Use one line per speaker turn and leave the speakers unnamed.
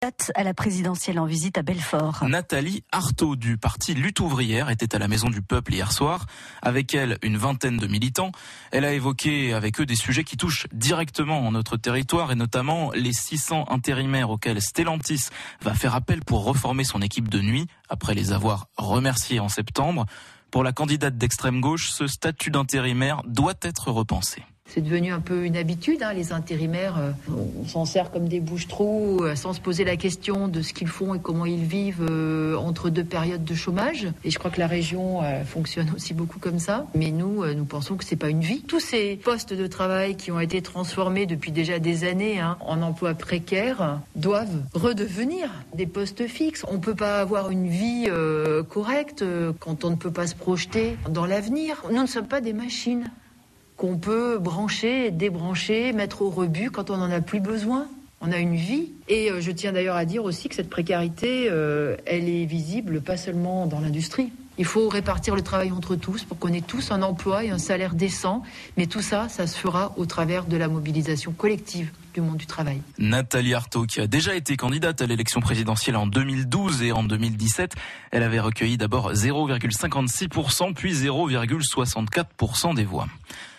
À la présidentielle en visite à Belfort.
Nathalie Arthaud du parti Lutte ouvrière était à la Maison du Peuple hier soir. Avec elle, une vingtaine de militants. Elle a évoqué avec eux des sujets qui touchent directement notre territoire et notamment les 600 intérimaires auxquels Stellantis va faire appel pour reformer son équipe de nuit après les avoir remerciés en septembre. Pour la candidate d'extrême gauche, ce statut d'intérimaire doit être repensé.
C'est devenu un peu une habitude, les intérimaires, on s'en sert comme des bouche-trous sans se poser la question de ce qu'ils font et comment ils vivent entre deux périodes de chômage. Et je crois que la région fonctionne aussi beaucoup comme ça. Mais nous pensons que c'est pas une vie. Tous ces postes de travail qui ont été transformés depuis déjà des années en emplois précaires doivent redevenir des postes fixes. On peut pas avoir une vie correcte quand on ne peut pas se projeter dans l'avenir. Nous ne sommes pas des machines qu'on peut brancher, débrancher, mettre au rebut quand on n'en a plus besoin. On a une vie. Et je tiens d'ailleurs à dire aussi que cette précarité, elle est visible pas seulement dans l'industrie. Il faut répartir le travail entre tous pour qu'on ait tous un emploi et un salaire décent. Mais tout ça, ça se fera au travers de la mobilisation collective du monde du travail.
Nathalie Arthaud, qui a déjà été candidate à l'élection présidentielle en 2012 et en 2017, elle avait recueilli d'abord 0,56%, puis 0,64% des voix.